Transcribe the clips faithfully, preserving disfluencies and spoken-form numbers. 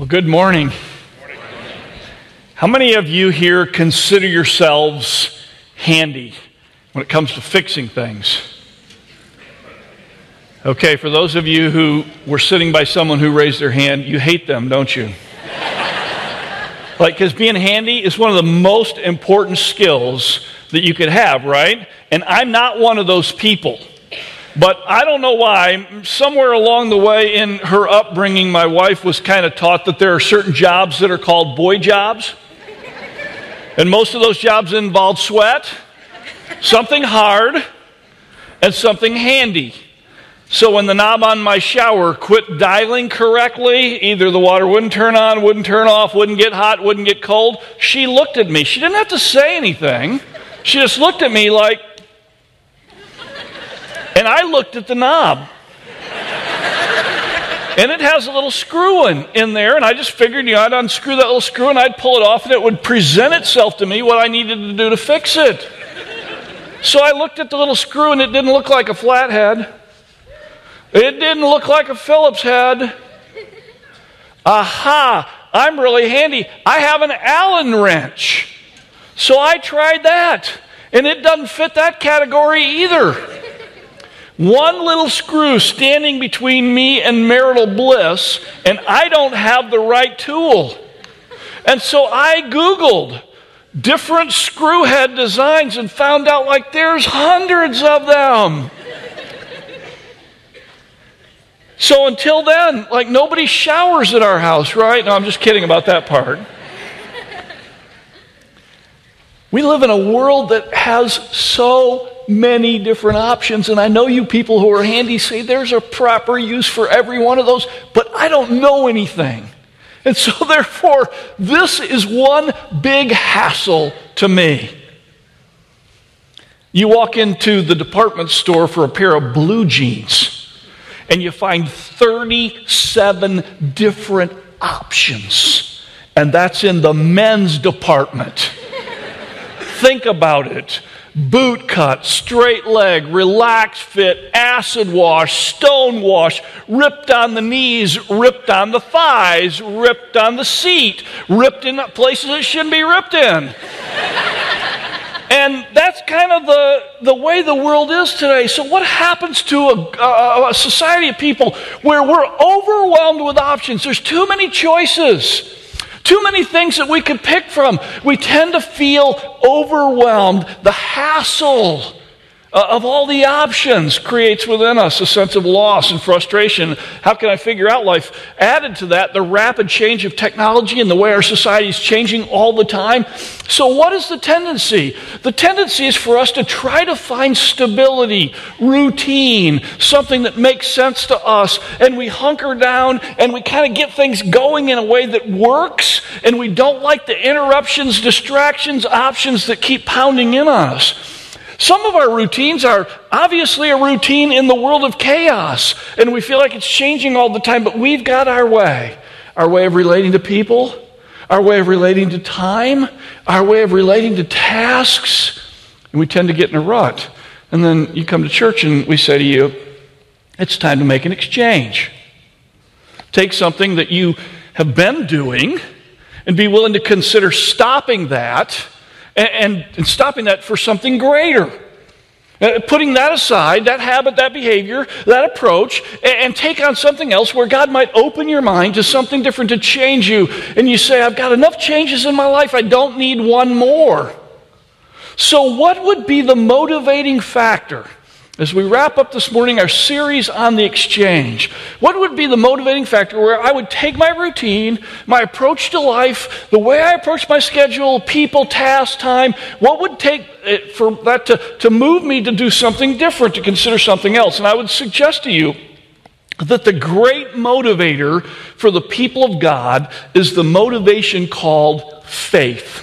Well, good morning. How many of you here consider yourselves handy when it comes to fixing things? Okay, for those of you who were sitting by someone who raised their hand, you hate them, don't you? Like, because being handy is one of the most important skills that you could have, right? And I'm not one of those people. But I don't know why, somewhere along the way in her upbringing, my wife was kind of taught that there are certain jobs that are called boy jobs. And most of those jobs involve sweat, something hard, and something handy. So when the knob on my shower quit dialing correctly, either the water wouldn't turn on, wouldn't turn off, wouldn't get hot, wouldn't get cold, she looked at me. She didn't have to say anything. She just looked at me like, and I looked at the knob. And it has a little screw in, in there, and I just figured, you know, I'd unscrew that little screw and I'd pull it off and it would present itself to me what I needed to do to fix it. So I looked at the little screw and it didn't look like a flathead. It didn't look like a Phillips head. Aha, I'm really handy. I have an Allen wrench. So I tried that, and it doesn't fit that category either. One little screw standing between me and marital bliss, and I don't have the right tool. And so I Googled different screw head designs and found out like there's hundreds of them. So until then, like nobody showers at our house, right? No, I'm just kidding about that part. We live in a world that has so many different options, and I know you people who are handy say there's a proper use for every one of those, but I don't know anything. And so therefore, this is one big hassle to me. You walk into the department store for a pair of blue jeans, and you find thirty-seven different options, and that's in the men's department. Think about it. Boot cut, straight leg, relaxed fit, acid wash, stone wash, ripped on the knees, ripped on the thighs, ripped on the seat, ripped in places it shouldn't be ripped in. And that's kind of the, the way the world is today. So what happens to a, a, a society of people where we're overwhelmed with options? There's too many choices. Too many things that we could pick from. We tend to feel overwhelmed. The hassle of all the options creates within us a sense of loss and frustration. How can I figure out life? Added to that, the rapid change of technology and the way our society is changing all the time. So what is the tendency? The tendency is for us to try to find stability, routine, something that makes sense to us, and we hunker down and we kind of get things going in a way that works, and we don't like the interruptions, distractions, options that keep pounding in on us. Some of our routines are obviously a routine in the world of chaos, and we feel like it's changing all the time, but we've got our way. Our way of relating to people, our way of relating to time, our way of relating to tasks, and we tend to get in a rut. And then you come to church and we say to you, it's time to make an exchange. Take something that you have been doing and be willing to consider stopping that And, and stopping that for something greater. Uh, putting that aside, that habit, that behavior, that approach, and, and take on something else where God might open your mind to something different to change you. And you say, I've got enough changes in my life, I don't need one more. So what would be the motivating factor? As we wrap up this morning our series on the exchange, what would be the motivating factor where I would take my routine, my approach to life, the way I approach my schedule, people, task, time, what would take it for that to, to move me to do something different, to consider something else? And I would suggest to you that the great motivator for the people of God is the motivation called faith.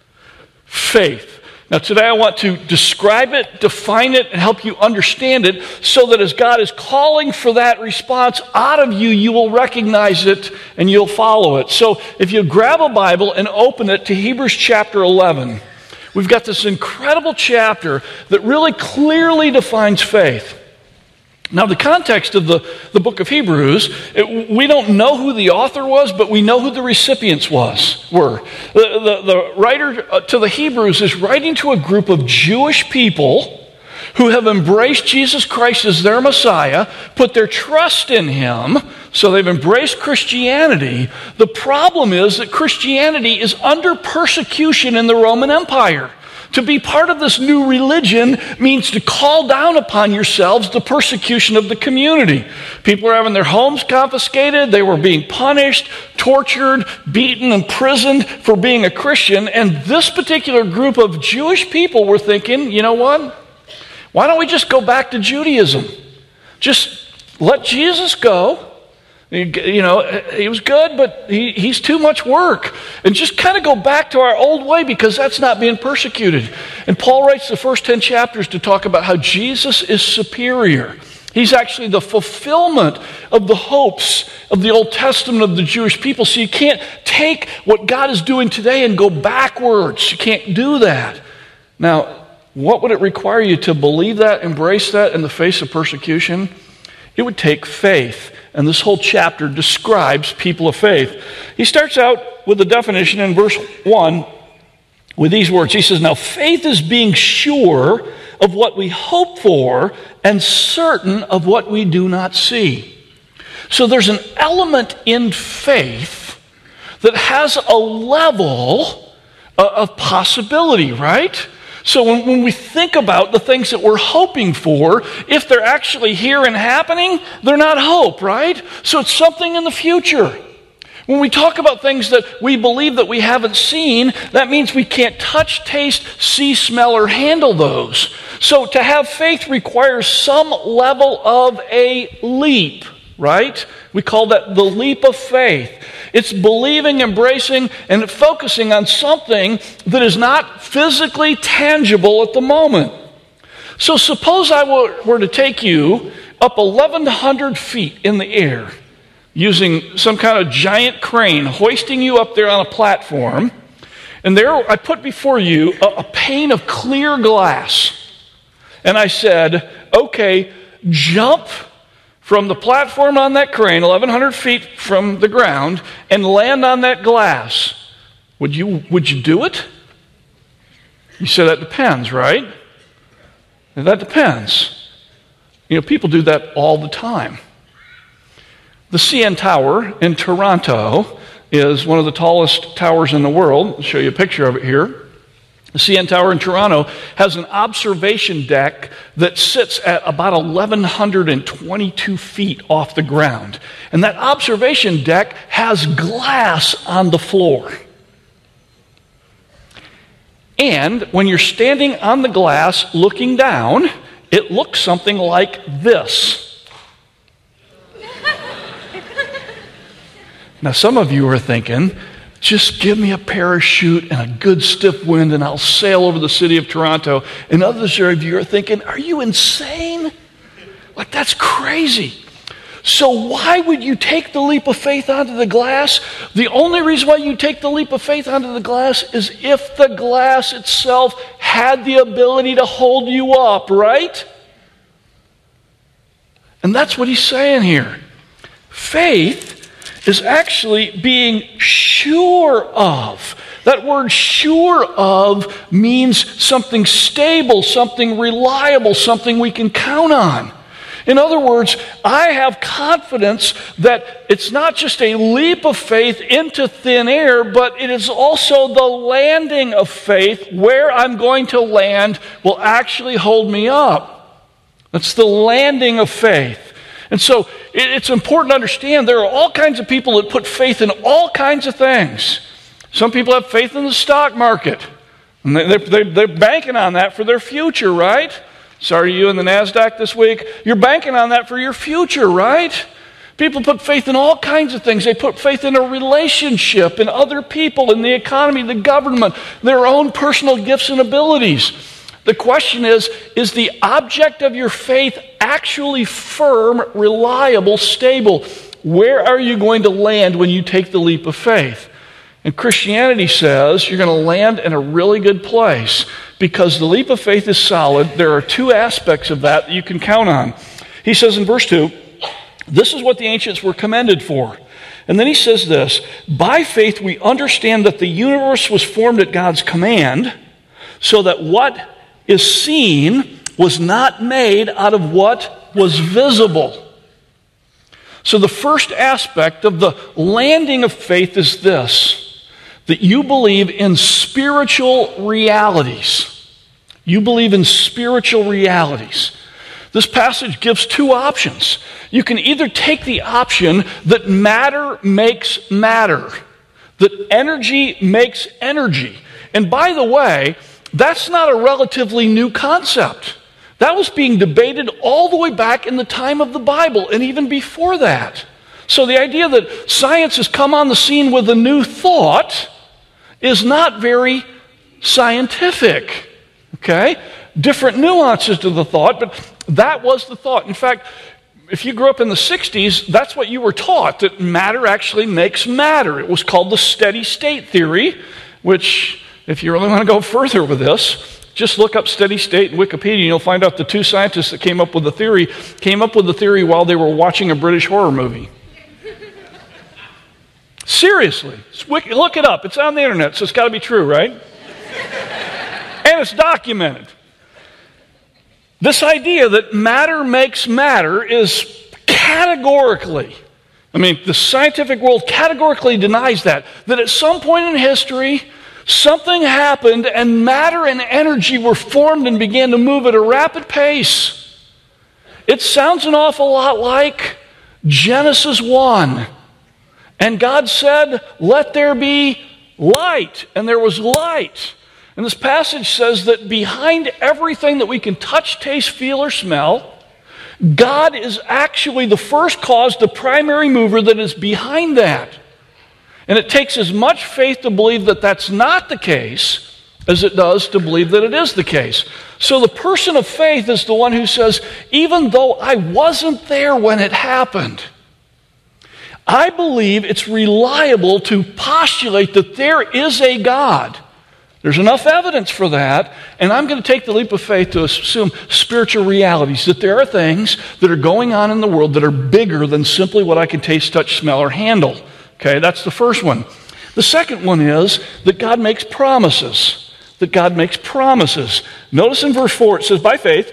Faith. Now today I want to describe it, define it, and help you understand it so that as God is calling for that response out of you, you will recognize it and you'll follow it. So if you grab a Bible and open it to Hebrews chapter eleven, we've got this incredible chapter that really clearly defines faith. Now, the context of the, the book of Hebrews, it, we don't know who the author was, but we know who the recipients was were. The, the, the writer to the Hebrews is writing to a group of Jewish people who have embraced Jesus Christ as their Messiah, put their trust in Him, so they've embraced Christianity. The problem is that Christianity is under persecution in the Roman Empire. To be part of this new religion means to call down upon yourselves the persecution of the community. People are having their homes confiscated. They were being punished, tortured, beaten, imprisoned for being a Christian. And this particular group of Jewish people were thinking, you know what? Why don't we just go back to Judaism? Just let Jesus go. You know, he was good, but he, he's too much work. And just kind of go back to our old way because that's not being persecuted. And Paul writes the first ten chapters to talk about how Jesus is superior. He's actually the fulfillment of the hopes of the Old Testament of the Jewish people. So you can't take what God is doing today and go backwards. You can't do that. Now, what would it require you to believe that, embrace that in the face of persecution? It would take faith. And this whole chapter describes people of faith. He starts out with a definition in verse one with these words. He says, now faith is being sure of what we hope for and certain of what we do not see. So there's an element in faith that has a level of possibility, right? So when, when we think about the things that we're hoping for, if they're actually here and happening, they're not hope, right? So it's something in the future. When we talk about things that we believe that we haven't seen, that means we can't touch, taste, see, smell, or handle those. So to have faith requires some level of a leap, right? We call that the leap of faith. It's believing, embracing, and focusing on something that is not physically tangible at the moment. So suppose I were to take you up eleven hundred feet in the air using some kind of giant crane, hoisting you up there on a platform, and there I put before you a, a pane of clear glass. And I said, okay, jump from the platform on that crane, eleven hundred feet from the ground, and land on that glass. Would you, would you do it? You say that depends, right? And that depends. You know, people do that all the time. The C N Tower in Toronto is one of the tallest towers in the world. I'll show you a picture of it here. The C N Tower in Toronto has an observation deck that sits at about eleven twenty-two feet off the ground. And that observation deck has glass on the floor. And when you're standing on the glass looking down, it looks something like this. Now, some of you are thinking, just give me a parachute and a good stiff wind and I'll sail over the city of Toronto. And others of you are thinking, are you insane? Like, that's crazy. So why would you take the leap of faith onto the glass? The only reason why you take the leap of faith onto the glass is if the glass itself had the ability to hold you up, right? And that's what he's saying here. Faith is actually being sure of. That word sure of means something stable, something reliable, something we can count on. In other words, I have confidence that it's not just a leap of faith into thin air, but it is also the landing of faith. Where I'm going to land will actually hold me up. That's the landing of faith. And so it's important to understand there are all kinds of people that put faith in all kinds of things. Some people have faith in the stock market. And they're, they're, they're banking on that for their future, right? Sorry, you in the NASDAQ this week. You're banking on that for your future, right? People put faith in all kinds of things. They put faith in a relationship, in other people, in the economy, the government, their own personal gifts and abilities. The question is, is the object of your faith actually firm, reliable, stable? Where are you going to land when you take the leap of faith? And Christianity says you're going to land in a really good place because the leap of faith is solid. There are two aspects of that that you can count on. He says in verse two, this is what the ancients were commended for. And then he says this, by faith we understand that the universe was formed at God's command, so that what is seen was not made out of what was visible. So the first aspect of the landing of faith is this, that you believe in spiritual realities. You believe in spiritual realities. This passage gives two options. You can either take the option that matter makes matter, that energy makes energy. And by the way, that's not a relatively new concept. That was being debated all the way back in the time of the Bible and even before that. So the idea that science has come on the scene with a new thought is not very scientific. Okay? Different nuances to the thought, but that was the thought. In fact, if you grew up in the sixties, that's what you were taught, that matter actually makes matter. It was called the steady state theory, which, if you really want to go further with this, just look up steady state in Wikipedia and you'll find out the two scientists that came up with the theory came up with the theory while they were watching a British horror movie. Seriously. Look it up. It's on the internet, so it's got to be true, right? And it's documented. This idea that matter makes matter is categorically, I mean, the scientific world categorically denies that, that at some point in history, something happened and matter and energy were formed and began to move at a rapid pace. It sounds an awful lot like Genesis one. And God said, let there be light. And there was light. And this passage says that behind everything that we can touch, taste, feel, or smell, God is actually the first cause, the primary mover that is behind that. And it takes as much faith to believe that that's not the case as it does to believe that it is the case. So the person of faith is the one who says, even though I wasn't there when it happened, I believe it's reliable to postulate that there is a God. There's enough evidence for that, and I'm going to take the leap of faith to assume spiritual realities, that there are things that are going on in the world that are bigger than simply what I can taste, touch, smell, or handle. Okay, that's the first one. The second one is that God makes promises. That God makes promises. Notice in verse four, it says, by faith,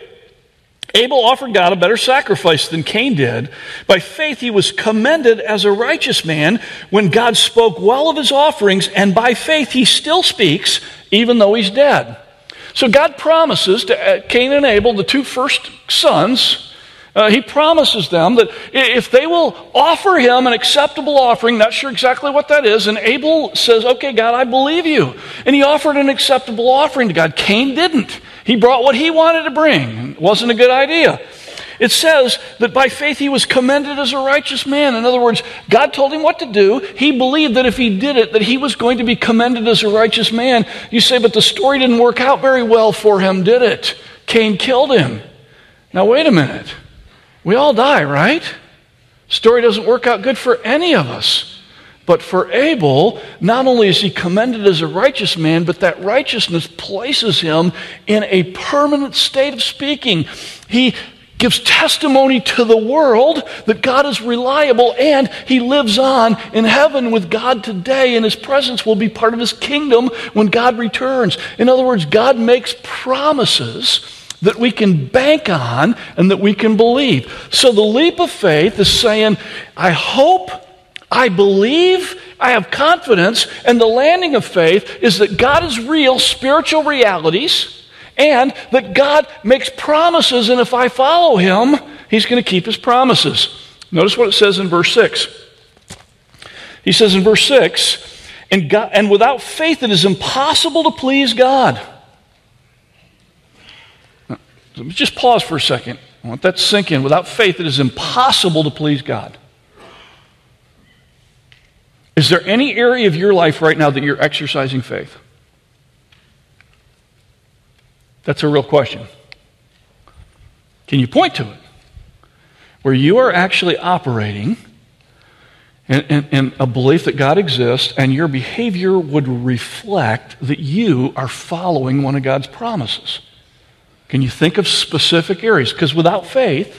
Abel offered God a better sacrifice than Cain did. By faith, he was commended as a righteous man when God spoke well of his offerings, and by faith, he still speaks, even though he's dead. So God promises to Cain and Abel, the two first sons, Uh, he promises them that if they will offer him an acceptable offering, not sure exactly what that is, and Abel says, okay, God, I believe you. And he offered an acceptable offering to God. Cain didn't. He brought what he wanted to bring. It wasn't a good idea. It says that by faith he was commended as a righteous man. In other words, God told him what to do. He believed that if he did it, that he was going to be commended as a righteous man. You say, but the story didn't work out very well for him, did it? Cain killed him. Now, wait a minute. We all die, right? Story doesn't work out good for any of us. But for Abel, not only is he commended as a righteous man, but that righteousness places him in a permanent state of speaking. He gives testimony to the world that God is reliable, and he lives on in heaven with God today, and his presence will be part of his kingdom when God returns. In other words, God makes promises that we can bank on and that we can believe. So the leap of faith is saying, I hope, I believe, I have confidence, and the landing of faith is that God is real, spiritual realities, and that God makes promises, and if I follow him, he's going to keep his promises. Notice what it says in verse six. He says in verse six, and, God, and without faith it is impossible to please God. Let me just pause for a second. I want that to sink in. Without faith, it is impossible to please God. Is there any area of your life right now that you're exercising faith? That's a real question. Can you point to it? Where you are actually operating in, in, in a belief that God exists, and your behavior would reflect that you are following one of God's promises. Can you think of specific areas? Because without faith,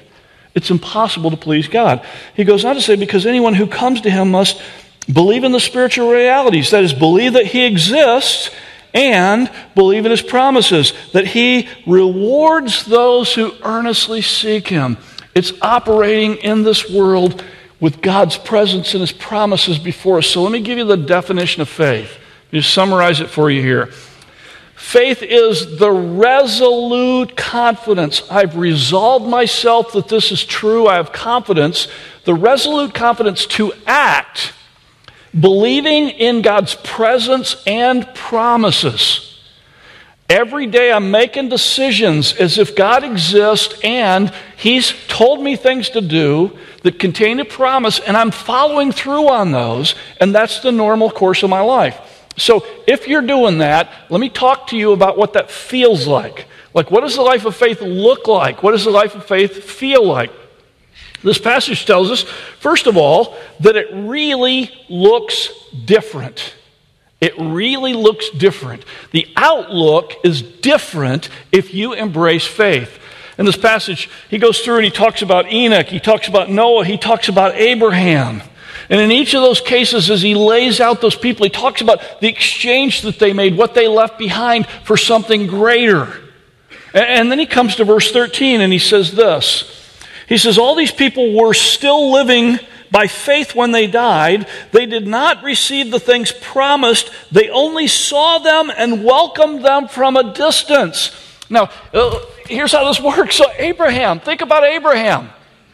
It's impossible to please God. He goes on to say, because anyone who comes to him must believe in the spiritual realities. That is, believe that he exists and believe in his promises, that he rewards those who earnestly seek him. It's operating in this world with God's presence and his promises before us. So let me give you the definition of faith. Just summarize it for you here. Faith is the resolute confidence. I've resolved myself that this is true. I have confidence. The resolute confidence to act, believing in God's presence and promises. Every day I'm making decisions as if God exists and he's told me things to do that contain a promise, and I'm following through on those, and that's the normal course of my life. So if you're doing that, let me talk to you about what that feels like. Like, what does the life of faith look like? What does the life of faith feel like? This passage tells us, first of all, that it really looks different. It really looks different. The outlook is different if you embrace faith. In this passage, he goes through and he talks about Enoch, he talks about Noah, he talks about Abraham. And in each of those cases, as he lays out those people, he talks about the exchange that they made, what they left behind for something greater. And then he comes to verse thirteen and he says this. He says, all these people were still living by faith when they died. They did not receive the things promised. They only saw them and welcomed them from a distance. Now, uh, here's how this works. So Abraham, think about Abraham.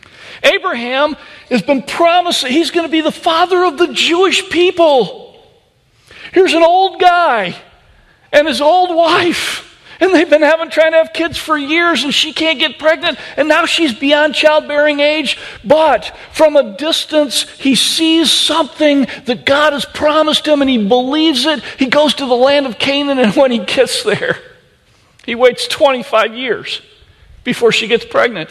Abraham has been promised that he's going to be the father of the Jewish people. Here's an old guy and his old wife. And they've been having trying to have kids for years, and she can't get pregnant, and now she's beyond childbearing age. But from a distance, he sees something that God has promised him, and he believes it. He goes to the land of Canaan, and when he gets there, he waits twenty-five years before she gets pregnant.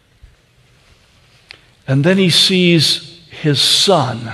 And then he sees his son,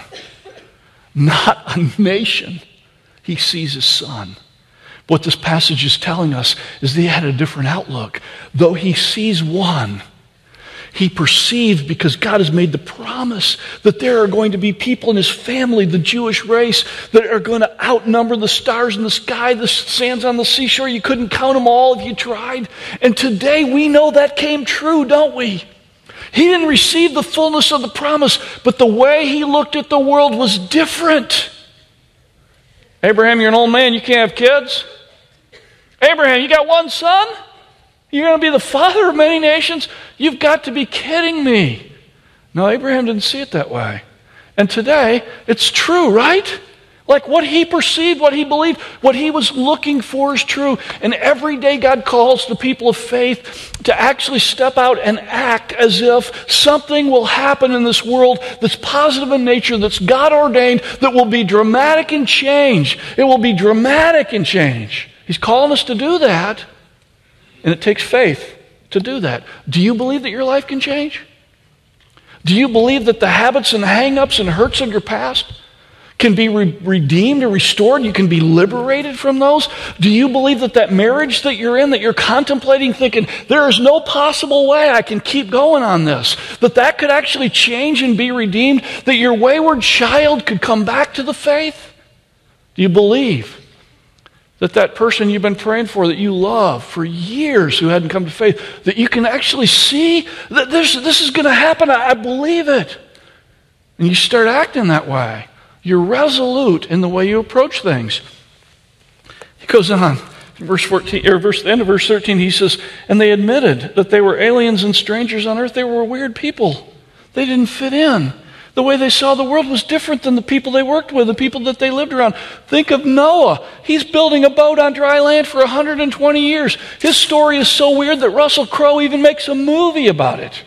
not a nation. He sees his son. What this passage is telling us is that he had a different outlook. Though he sees one, he perceived, because God has made the promise, that there are going to be people in his family, the Jewish race, that are going to outnumber the stars in the sky, the sands on the seashore. You couldn't count them all if you tried. And today we know that came true, don't we? He didn't receive the fullness of the promise, but the way he looked at the world was different. Abraham, you're an old man, you can't have kids. Abraham, you got one son? You're going to be the father of many nations? You've got to be kidding me. No, Abraham didn't see it that way. And today, it's true, right? Like what he perceived, what he believed, what he was looking for is true. And every day God calls the people of faith to actually step out and act as if something will happen in this world that's positive in nature, that's God ordained, that will be dramatic in change. It will be dramatic in change. He's calling us to do that, and it takes faith to do that. Do you believe that your life can change? Do you believe that the habits and hang-ups and hurts of your past can be re- redeemed or restored? You can be liberated from those? Do you believe that that marriage that you're in, that you're contemplating, thinking, there is no possible way I can keep going on this, that that could actually change and be redeemed, that your wayward child could come back to the faith? Do you believe that that person you've been praying for, that you love for years, who hadn't come to faith, that you can actually see that this, this is going to happen? I, I believe it. And you start acting that way. You're resolute in the way you approach things. He goes on, verse fourteen, or verse, the end of verse thirteen, he says, and they admitted that they were aliens and strangers on earth. They were weird people. They didn't fit in. The way they saw the world was different than the people they worked with, the people that they lived around. Think of Noah. He's building a boat on dry land for one hundred twenty years. His story is so weird that Russell Crowe even makes a movie about it.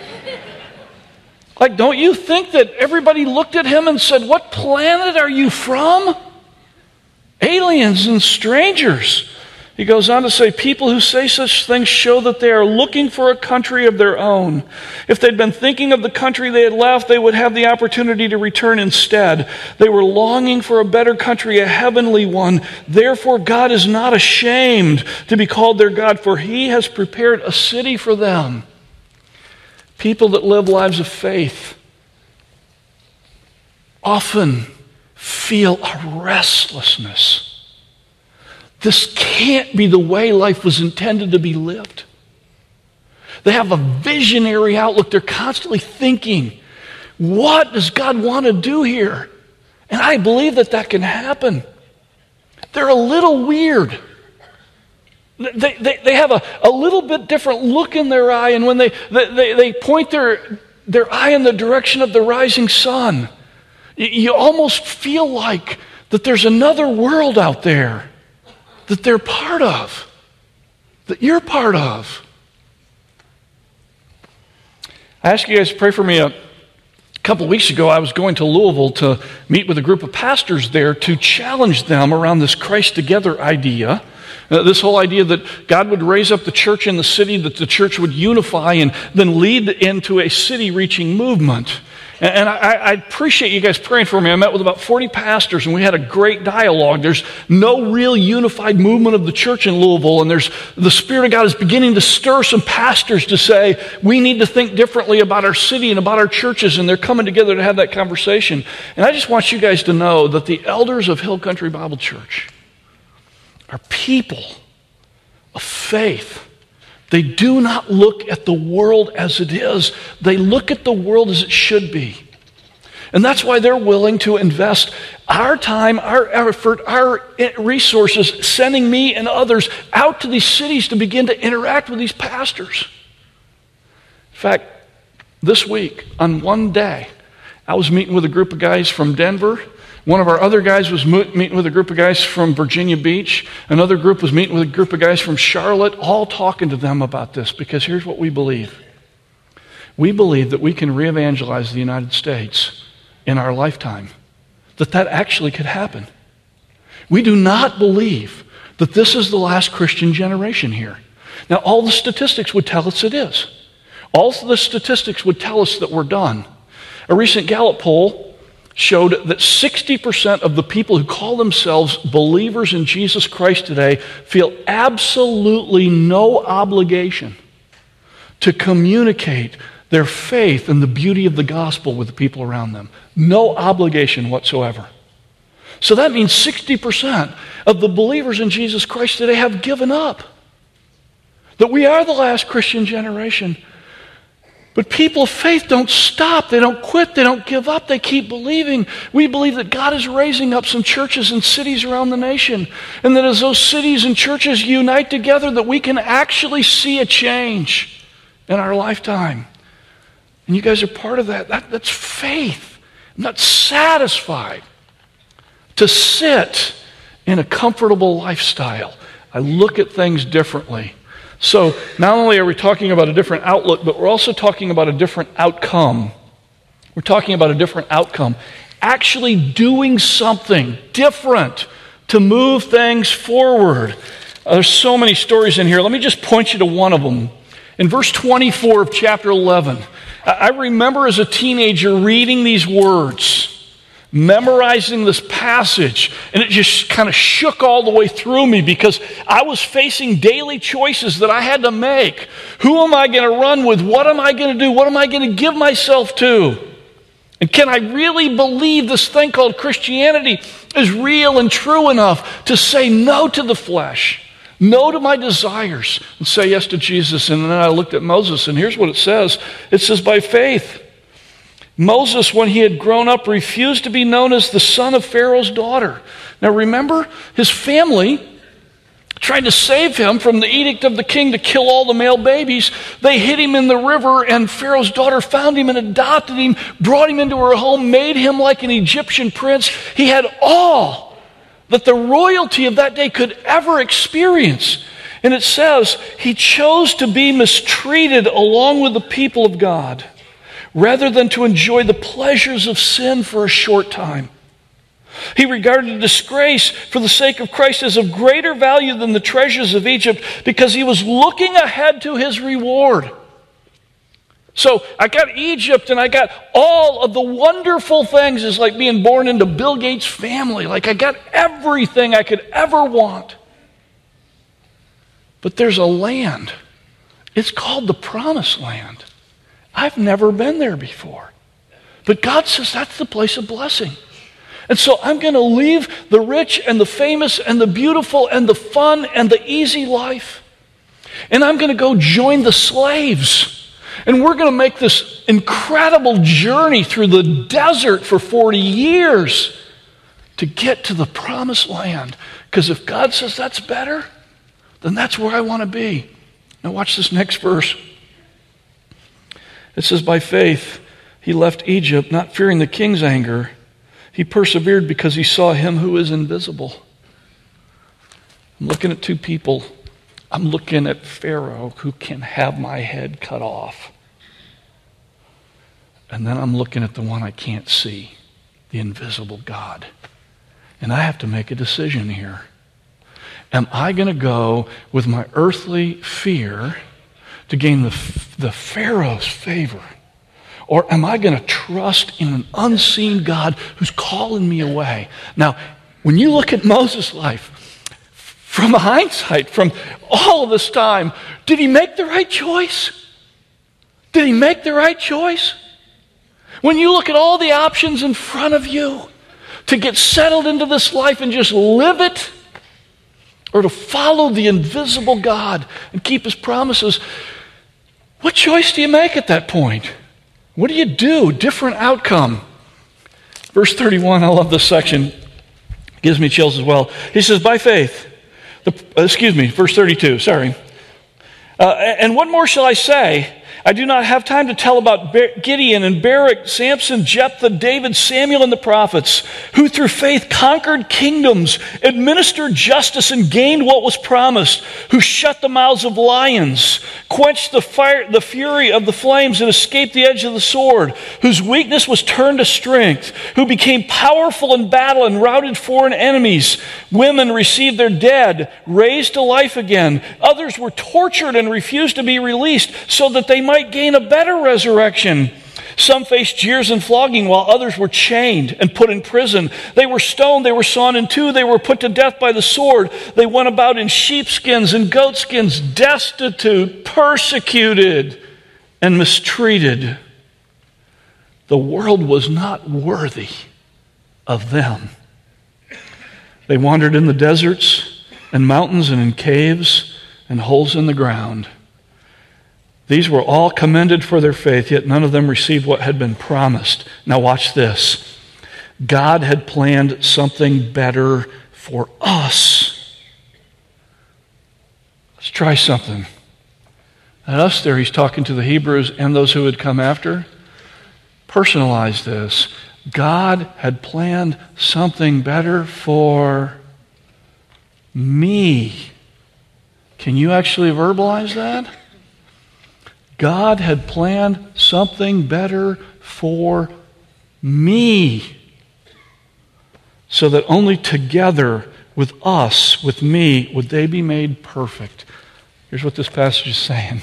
Like, don't you think that everybody looked at him and said, what planet are you from? Aliens and strangers. He goes on to say, people who say such things show that they are looking for a country of their own. If they'd been thinking of the country they had left, they would have the opportunity to return instead. They were longing for a better country, a heavenly one. Therefore, God is not ashamed to be called their God, for he has prepared a city for them. people that live lives of faith often feel a restlessness. This can't be the way life was intended to be lived. They have a visionary outlook. They're constantly thinking, what does God want to do here? And I believe that that can happen. They're a little weird. They, they, they have a, a little bit different look in their eye, and when they, they, they point their, their eye in the direction of the rising sun, you almost feel like that there's another world out there that they're part of, that you're part of. I asked you guys to pray for me a couple of weeks ago. I was going to Louisville to meet with a group of pastors there to challenge them around this Christ together idea. Uh, this whole idea that God would raise up the church in the city, that the church would unify and then lead into a city-reaching movement. And, and I, I appreciate you guys praying for me. I met with about forty pastors, and we had a great dialogue. There's no real unified movement of the church in Louisville, and there's the Spirit of God is beginning to stir some pastors to say, we need to think differently about our city and about our churches, and they're coming together to have that conversation. And I just want you guys to know that the elders of Hill Country Bible Church are people of faith. They do not look at the world as it is. They look at the world as it should be. And that's why they're willing to invest our time, our effort, our resources, sending me and others out to these cities to begin to interact with these pastors. In fact, this week, on one day, I was meeting with a group of guys from Denver. One of our other guys was meeting with a group of guys from Virginia Beach. Another group was meeting with a group of guys from Charlotte, all talking to them about this, because here's what we believe. We believe that we can re-evangelize the United States in our lifetime, that that actually could happen. We do not believe that this is the last Christian generation here. Now, all the statistics would tell us it is. All the statistics would tell us that we're done. A recent Gallup poll showed that sixty percent of the people who call themselves believers in Jesus Christ today feel absolutely no obligation to communicate their faith and the beauty of the gospel with the people around them. No obligation whatsoever. So that means sixty percent of the believers in Jesus Christ today have given up. That we are the last Christian generation. But people of faith don't stop. They don't quit. They don't give up. They keep believing. We believe that God is raising up some churches and cities around the nation. And that as those cities and churches unite together, that we can actually see a change in our lifetime. And you guys are part of that. that that's faith. I'm not satisfied to sit in a comfortable lifestyle. I look at things differently. So not only are we talking about a different outlook, but we're also talking about a different outcome. We're talking about a different outcome. Actually doing something different to move things forward. Uh, there's so many stories in here. Let me just point you to one of them. In verse twenty-four of chapter eleven, I remember as a teenager reading these words, memorizing this passage, and it just kind of shook all the way through me because I was facing daily choices that I had to make. Who am I going to run with? What am I going to do? What am I going to give myself to? And can I really believe this thing called Christianity is real and true enough to say no to the flesh, no to my desires, and say yes to Jesus? And then I looked at Moses, and here's what it says. It says, by faith, Moses, when he had grown up, refused to be known as the son of Pharaoh's daughter. Now remember, his family tried to save him from the edict of the king to kill all the male babies. They hid him in the river, and Pharaoh's daughter found him and adopted him, brought him into her home, made him like an Egyptian prince. He had all that the royalty of that day could ever experience. And it says, he chose to be mistreated along with the people of God, rather than to enjoy the pleasures of sin for a short time. He regarded disgrace for the sake of Christ as of greater value than the treasures of Egypt, because he was looking ahead to his reward. So I got Egypt and I got all of the wonderful things. It's like being born into Bill Gates' family. Like I got everything I could ever want. But there's a land. It's called the Promised Land. I've never been there before. But God says that's the place of blessing. And so I'm going to leave the rich and the famous and the beautiful and the fun and the easy life. And I'm going to go join the slaves. And we're going to make this incredible journey through the desert for forty years to get to the promised land. Because if God says that's better, then that's where I want to be. Now watch this next verse. It says, by faith, he left Egypt, not fearing the king's anger. He persevered because he saw him who is invisible. I'm looking at two people. I'm looking at Pharaoh, who can have my head cut off. And then I'm looking at the one I can't see, the invisible God. And I have to make a decision here. Am I going to go with my earthly fear to gain the, the Pharaoh's favor? Or am I going to trust in an unseen God who's calling me away? Now, when you look at Moses' life, from hindsight, from all of this time, did he make the right choice? Did he make the right choice? When you look at all the options in front of you to get settled into this life and just live it, or to follow the invisible God and keep his promises, what choice do you make at that point? What do you do? Different outcome. Verse thirty-one, I love this section. It gives me chills as well. He says, by faith, the, uh, excuse me, verse thirty-two, sorry. Uh, and what more shall I say? I do not have time to tell about Gideon and Barak, Samson, Jephthah, David, Samuel, and the prophets, who through faith conquered kingdoms, administered justice, and gained what was promised, who shut the mouths of lions, quenched the fire, the fury of the flames, and escaped the edge of the sword, whose weakness was turned to strength, who became powerful in battle and routed foreign enemies. Women received their dead, raised to life again. Others were tortured and refused to be released so that they might gain a better resurrection. Some faced jeers and flogging, while others were chained and put in prison. They were stoned, they were sawn in two, they were put to death by the sword. They went about in sheepskins and goatskins, destitute, persecuted, and mistreated. The world was not worthy of them. They wandered in the deserts and mountains and in caves and holes in the ground. These were all commended for their faith, yet none of them received what had been promised. Now watch this. God had planned something better for us. Let's try something. At us there, he's talking to the Hebrews and those who had come after. Personalize this. God had planned something better for me. Can you actually verbalize that? God had planned something better for me, so that only together with us, with me, would they be made perfect. Here's what this passage is saying.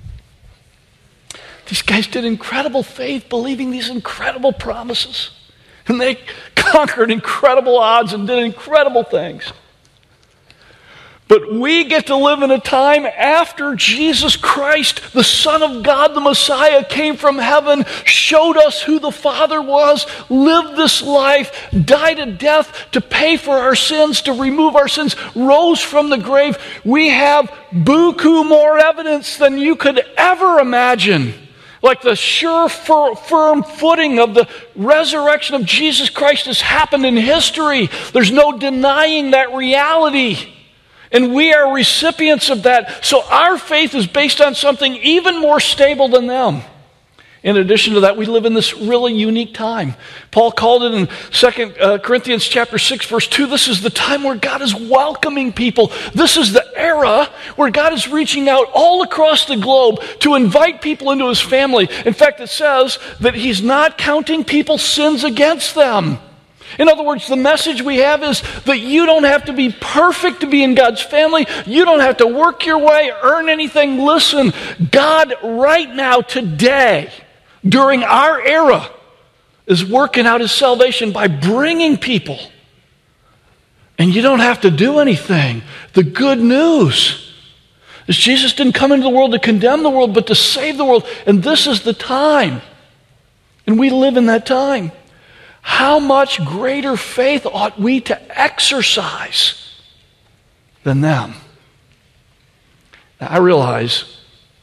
These guys did incredible faith, believing these incredible promises. And they conquered incredible odds and did incredible things. But we get to live in a time after Jesus Christ, the Son of God, the Messiah, came from heaven, showed us who the Father was, lived this life, died a death to pay for our sins, to remove our sins, rose from the grave. We have buku more evidence than you could ever imagine. Like the sure, firm footing of the resurrection of Jesus Christ has happened in history. There's no denying that reality. And we are recipients of that. So our faith is based on something even more stable than them. In addition to that, we live in this really unique time. Paul called it in Second Corinthians chapter six, verse two, this is the time where God is welcoming people. This is the era where God is reaching out all across the globe to invite people into his family. In fact, it says that he's not counting people's sins against them. In other words, the message we have is that you don't have to be perfect to be in God's family. You don't have to work your way, earn anything. Listen, God right now, today, during our era, is working out his salvation by bringing people. And you don't have to do anything. The good news As Jesus didn't come into the world to condemn the world, but to save the world. And this is the time. And we live in that time. How much greater faith ought we to exercise than them? Now, I realize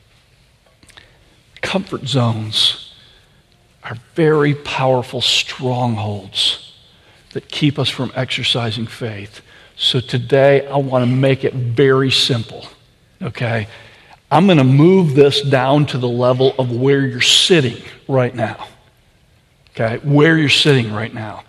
comfort zones are very powerful strongholds that keep us from exercising faith. So today, I want to make it very simple, okay? I'm going to move this down to the level of where you're sitting right now, okay? Where you're sitting right now.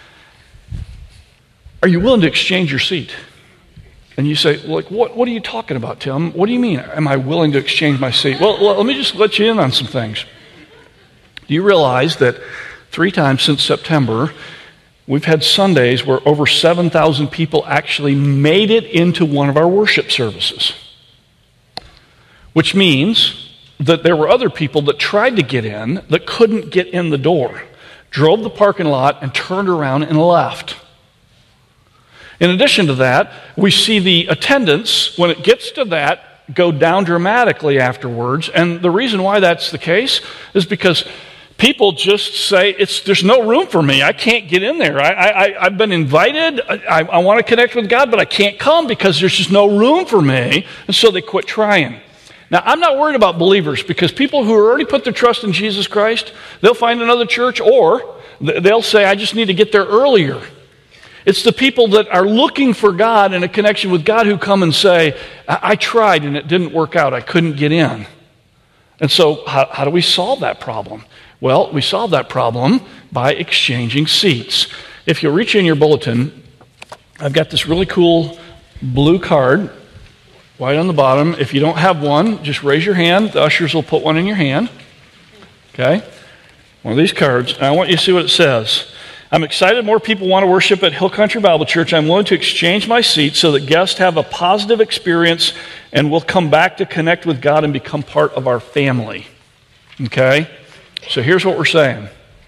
Are you willing to exchange your seat? And you say, like, what, what are you talking about, Tim? What do you mean, am I willing to exchange my seat? Well, well, let me just let you in on some things. Do you realize that three times since September, we've had Sundays where over seven thousand people actually made it into one of our worship services? Which means that there were other people that tried to get in that couldn't get in the door, drove the parking lot and turned around and left. In addition to that, we see the attendance, when it gets to that, go down dramatically afterwards. And the reason why that's the case is because people just say, "It's there's no room for me. I can't get in there. I, I, I've been invited. I, I want to connect with God, but I can't come because there's just no room for me." And so they quit trying. Now, I'm not worried about believers, because people who already put their trust in Jesus Christ, they'll find another church, or they'll say, "I just need to get there earlier." It's the people that are looking for God and a connection with God who come and say, I, I tried and it didn't work out. I couldn't get in. And so how, how do we solve that problem? Well, we solve that problem by exchanging seats. If you'll reach in your bulletin, I've got this really cool blue card, white on the bottom. If you don't have one, just raise your hand. The ushers will put one in your hand. Okay? One of these cards. And I want you to see what it says. I'm excited more people want to worship at Hill Country Bible Church. I'm willing to exchange my seat so that guests have a positive experience and will come back to connect with God and become part of our family. Okay? So here's what we're saying.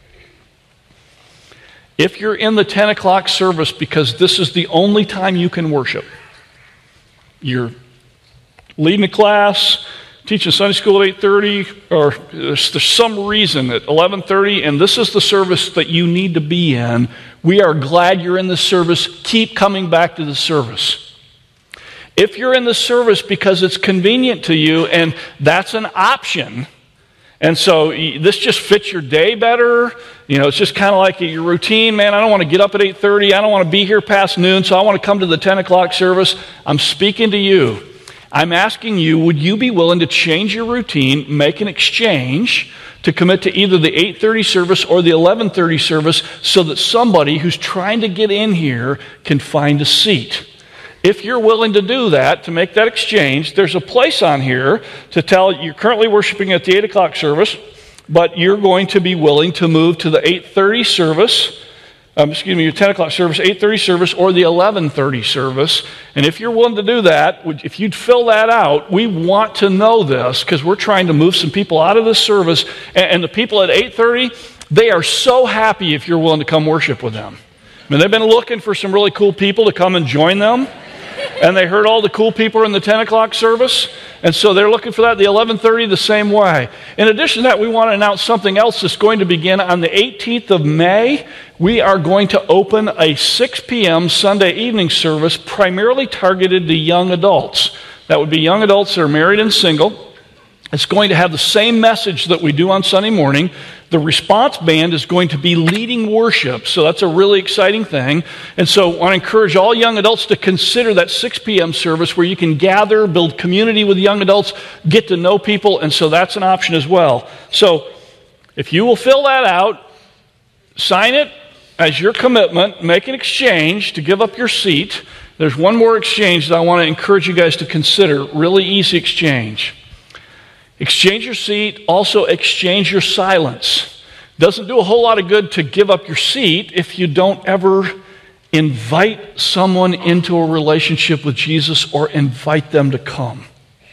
If you're in the ten o'clock service because this is the only time you can worship, you're leading a class, teaching Sunday school at eight thirty, or there's, there's some reason at eleven thirty, and this is the service that you need to be in, we are glad you're in the service. Keep coming back to the service. If you're in the service because it's convenient to you, and that's an option, and so this just fits your day better, you know, it's just kind of like your routine, man, I don't want to get up at eight thirty, I don't want to be here past noon, so I want to come to the ten o'clock service. I'm speaking to you. I'm asking you, would you be willing to change your routine, make an exchange to commit to either the eight thirty service or the eleven thirty service so that somebody who's trying to get in here can find a seat? If you're willing to do that, to make that exchange, there's a place on here to tell you're currently worshiping at the eight o'clock service, but you're going to be willing to move to the eight thirty service, Um, excuse me, your ten o'clock service, eight thirty service, or the eleven thirty service. And if you're willing to do that, if you'd fill that out, we want to know this because we're trying to move some people out of this service. And, and the people at eight thirty, they are so happy if you're willing to come worship with them. I mean, they've been looking for some really cool people to come and join them. And they heard all the cool people in the ten o'clock service. And so they're looking for that. The eleven thirty, the same way. In addition to that, we want to announce something else that's going to begin on the eighteenth of May. We are going to open a six p.m. Sunday evening service primarily targeted to young adults. That would be young adults that are married and single. It's going to have the same message that we do on Sunday morning. The response band is going to be leading worship, so that's a really exciting thing. And so I want to encourage all young adults to consider that six p.m. service where you can gather, build community with young adults, get to know people, and so that's an option as well. So if you will fill that out, sign it as your commitment, make an exchange to give up your seat. There's one more exchange that I want to encourage you guys to consider, really easy exchange. Exchange your seat, also exchange your silence. Doesn't do a whole lot of good to give up your seat if you don't ever invite someone into a relationship with Jesus or invite them to come.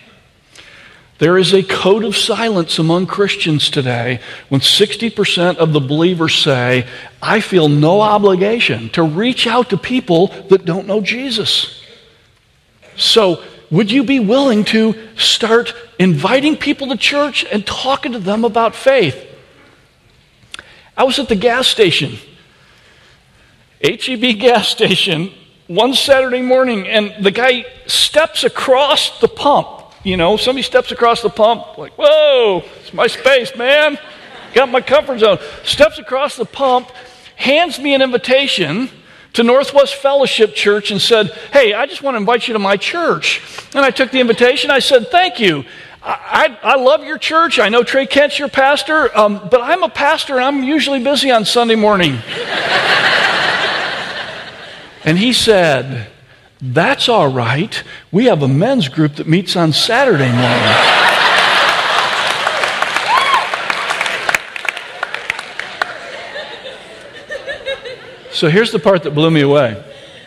There is a code of silence among Christians today when sixty percent of the believers say, I feel no obligation to reach out to people that don't know Jesus. So would you be willing to start inviting people to church and talking to them about faith? I was at the gas station, H E B gas station, one Saturday morning, and the guy steps across the pump. You know, somebody steps across the pump, like, whoa, it's my space, man. Got my comfort zone. Steps across the pump, hands me an invitation to Northwest Fellowship Church and said, hey, I just want to invite you to my church. And I took the invitation. I said, thank you. I, I, I love your church. I know Trey Kent's your pastor, um, but I'm a pastor and I'm usually busy on Sunday morning. And he said, that's all right. We have a men's group that meets on Saturday morning. So here's the part that blew me away.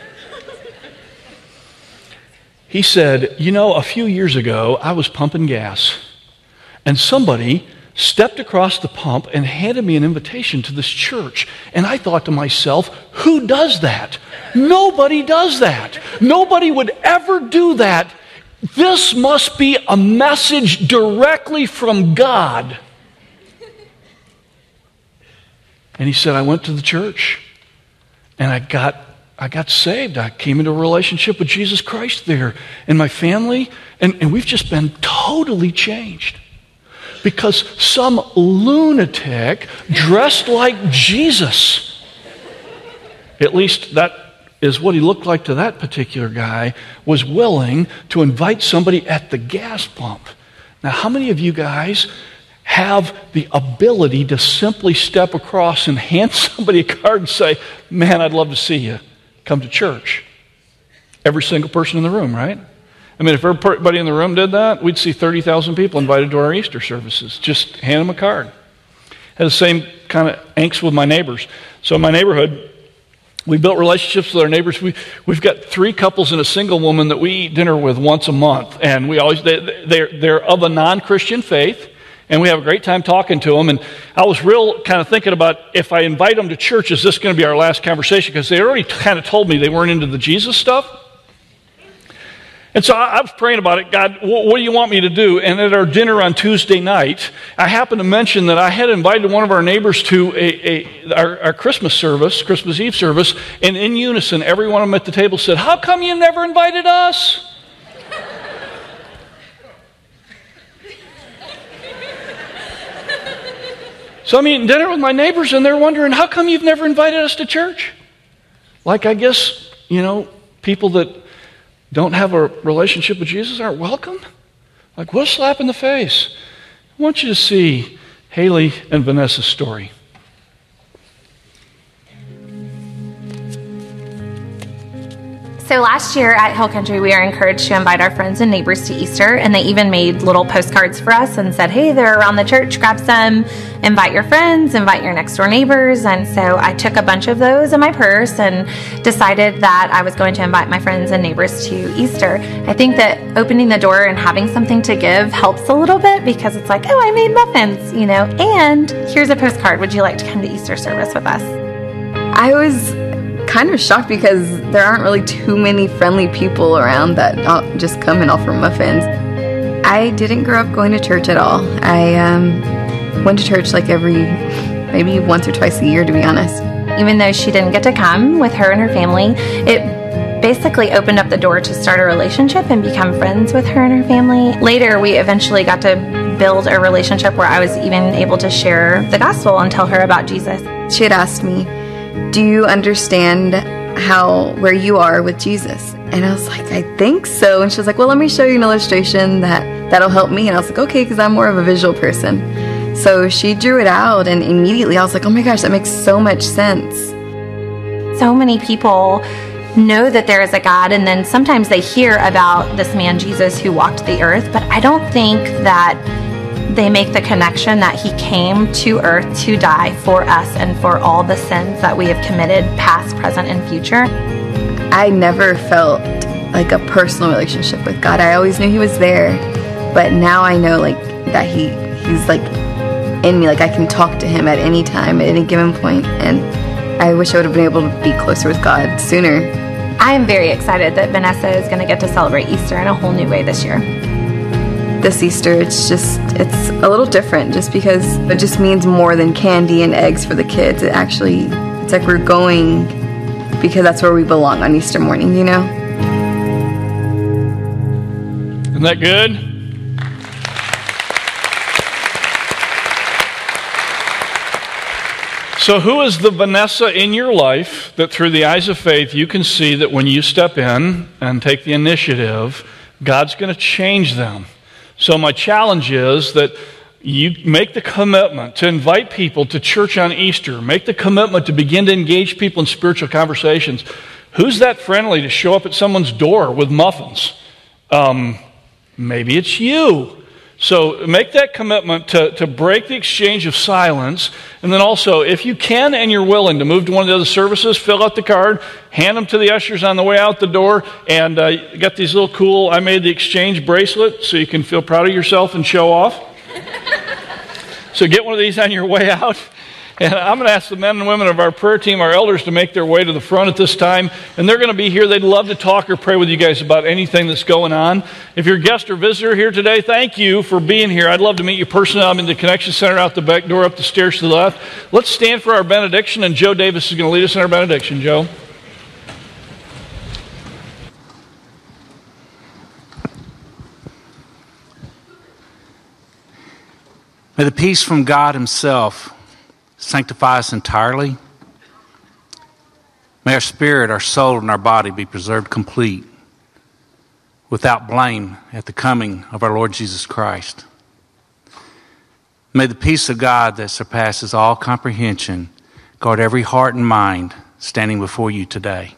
He said, you know, a few years ago, I was pumping gas, and somebody stepped across the pump and handed me an invitation to this church. And I thought to myself, who does that? Nobody does that. Nobody would ever do that. This must be a message directly from God. And he said, I went to the church, and I got I got saved. I came into a relationship with Jesus Christ there, and my family, and, and we've just been totally changed. Because some lunatic dressed like Jesus, at least that is what he looked like to that particular guy, was willing to invite somebody at the gas pump. Now, how many of you guys have the ability to simply step across and hand somebody a card and say, man, I'd love to see you. Come to church. Every single person in the room, right? I mean, if everybody in the room did that, we'd see thirty thousand people invited to our Easter services. Just hand them a card. Had the same kind of angst with my neighbors. So in my neighborhood, we built relationships with our neighbors. We, we've got three couples and a single woman that we eat dinner with once a month. And we always they, they're, they're of a non-Christian faith. And we have a great time talking to them. And I was real kind of thinking about, if I invite them to church, is this going to be our last conversation? Because they already kind of told me they weren't into the Jesus stuff. And so I, I was praying about it. God, what, what do you want me to do? And at our dinner on Tuesday night, I happened to mention that I had invited one of our neighbors to a, a our, our Christmas service, Christmas Eve service. And in unison, every one of them at the table said, how come you never invited us? So I'm eating dinner with my neighbors, and they're wondering, how come you've never invited us to church? Like, I guess, you know, people that don't have a relationship with Jesus aren't welcome? Like, what a slap in the face. I want you to see Haley and Vanessa's story. So last year at Hill Country, we are encouraged to invite our friends and neighbors to Easter, and they even made little postcards for us and said, hey, they're around the church, grab some, invite your friends, invite your next door neighbors. And so I took a bunch of those in my purse and decided that I was going to invite my friends and neighbors to Easter. I think that opening the door and having something to give helps a little bit, because it's like, oh, I made muffins, you know, and here's a postcard. Would you like to come to Easter service with us? I was kind of shocked because there aren't really too many friendly people around that just come and offer muffins. I didn't grow up going to church at all. I um, went to church like every, maybe once or twice a year, to be honest. Even though she didn't get to come with her and her family, it basically opened up the door to start a relationship and become friends with her and her family. Later, we eventually got to build a relationship where I was even able to share the gospel and tell her about Jesus. She had asked me, do you understand how, where you are with Jesus? And I was like, I think so. And she was like, well, let me show you an illustration that, that'll help me. And I was like, okay, because I'm more of a visual person. So she drew it out, and immediately I was like, oh my gosh, that makes so much sense. So many people know that there is a God, and then sometimes they hear about this man Jesus who walked the earth, but I don't think that they make the connection that he came to earth to die for us and for all the sins that we have committed, past, present, and future. I never felt like a personal relationship with God. I always knew he was there, but now I know like that he he's like in me. Like I can talk to him at any time, at any given point, and I wish I would have been able to be closer with God sooner. I am very excited that Vanessa is going to get to celebrate Easter in a whole new way this year. This Easter, it's just, it's a little different just because it just means more than candy and eggs for the kids. It actually, it's like we're going because that's where we belong on Easter morning, you know? Isn't that good? So who is the Vanessa in your life that through the eyes of faith you can see that when you step in and take the initiative, God's going to change them? So my challenge is that you make the commitment to invite people to church on Easter. Make the commitment to begin to engage people in spiritual conversations. Who's that friendly to show up at someone's door with muffins? Um, maybe it's you. So make that commitment to, to break the exchange of silence. And then also, if you can and you're willing to move to one of the other services, fill out the card, hand them to the ushers on the way out the door, and uh, you got these little cool, I made the exchange bracelet so you can feel proud of yourself and show off. So get one of these on your way out. And I'm going to ask the men and women of our prayer team, our elders, to make their way to the front at this time. And they're going to be here. They'd love to talk or pray with you guys about anything that's going on. If you're a guest or visitor here today, thank you for being here. I'd love to meet you personally. I'm in the Connection Center out the back door, up the stairs to the left. Let's stand for our benediction, and Joe Davis is going to lead us in our benediction. Joe. May the peace from God Himself sanctify us entirely. May our spirit, our soul, and our body be preserved complete, without blame at the coming of our Lord Jesus Christ. May the peace of God that surpasses all comprehension guard every heart and mind standing before you today.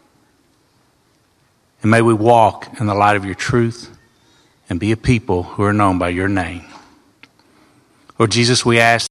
And may we walk in the light of your truth and be a people who are known by your name. Lord Jesus, we ask